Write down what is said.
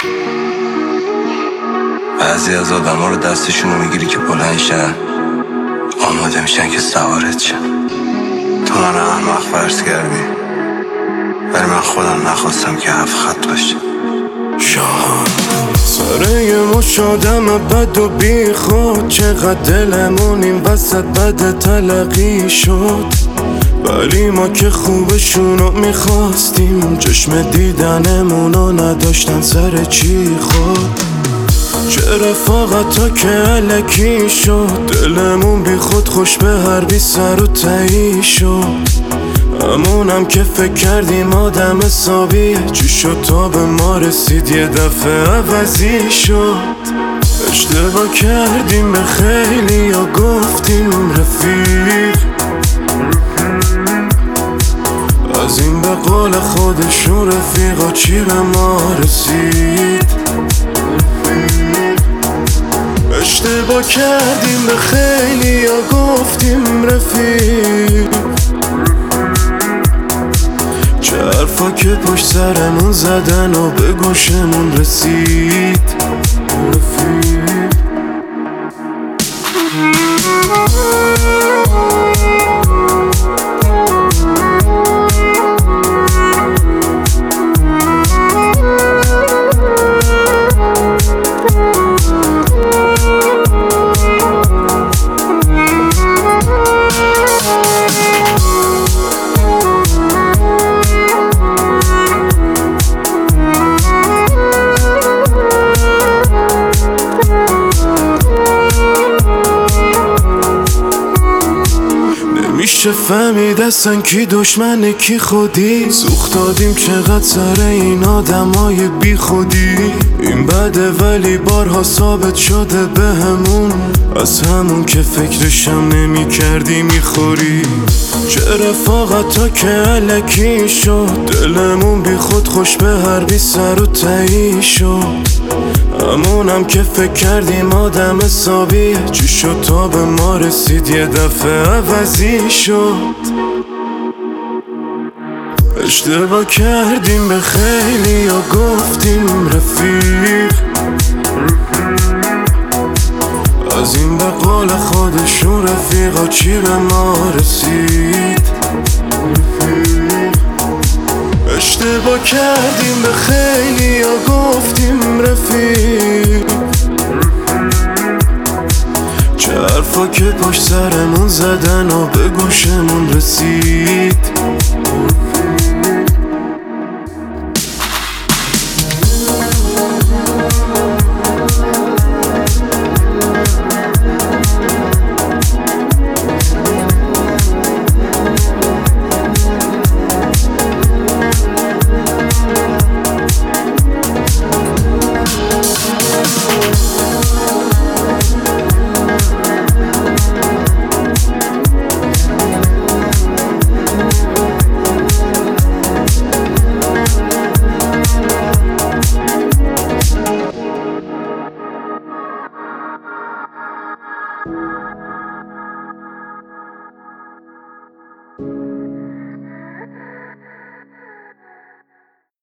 بعضی از آدم ها رو دستشونو میگیری که بلندشن، آماده میشن که سوارت شن. تو من احمق فرض کردی، ولی من خودم نخواستم که 7 خط باشه. شاهان سره یه مش آدم بد و بی خود، چقدر دلمون این وسط بد تلقی شد، ولی ما که خوبشونو میخواستیم، چشم دیدنمونو نداشتن سر چی خود. چه رفاقتا که علکی شد، دلمون بی خود خوش به هر بی سر و تایی شد. همونم که فکر کردیم آدم حسابیه، چی شد تا به ما رسید یه دفعه عوضی شد. اشتباه کردیم به خیلی یا گفتیم رفیق، از این به قول خودشون رفیقا چی به ما رسید. اشتباه کردیم به خیلی یا گفتیم رفیق، چه حرفا که پشت سرمون زدن و به گوشمون رسید. رفیق میشه فهمید اصلا کی دشمنه کی خودی، سوخت دادیم چقدر سر این آدمای بی خودی. این بده ولی بارها ثابت شده به همون، از همون که فکرشم نمی کردی میخوری. چه رفاقتا که علکی شد، دلمون بی خود خوش به هر بی سر و تایی شد. همونم که فکر کردیم آدم حسابیه، چی شد تا به ما رسید یه دفعه عوضی شد. اشتباه کردیم به خیلی یا گفتیم رفیق، از این به قول خودشون رفیقا چی به ما رسید. اشتباه کردیم به خیلی یا گفتیم رفیق، چه حرفا که پشت سرمون زدن و به گوشمون رسید.